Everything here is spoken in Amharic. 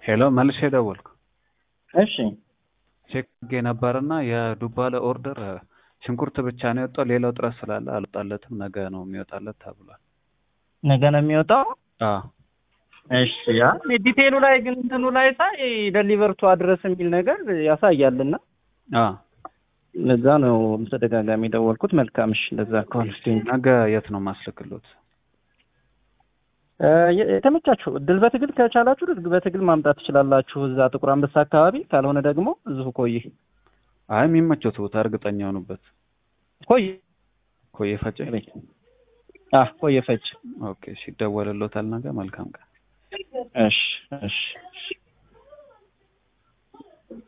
ሄሎ መልሼ ደወልኩ። እሺ ቼክ ነበርና የዱባለ ኦርደር ሽንኩርት ብቻ ነው የወጣው። ሌላው ጥረት ስላለ አልወጣለትም። ነገ ነው የሚወጣለት ተብሏል። ነገ ነው የሚወጣው። አዎ እሺ ያ ዲቴሉ ላይ ግን እንትኑ ላይ ሳይ ዴሊቨር ቱ አድረስ የሚል ነገር ያሳያልና አዎ ለዛ ነው ተደጋጋሚ ደወልኩት። መልካም እሺ፣ ለዛ ከሆነ ነገ የት ነው ማስልክሎት? የተመቻችሁ ድል በትግል ከቻላችሁ ድል በትግል ማምጣት ትችላላችሁ፣ እዛ ጥቁር አንበሳ አካባቢ። ካልሆነ ደግሞ እዚሁ ቆይ። አይ የሚመቸው ቦታ እርግጠኛ ሆኑበት። ቆይ ፈጭ። ቆይ ፈጭ። ኦኬ እሺ፣ ይደወልልዎታል ነገ። መልካም ቀን። እሺ እሺ።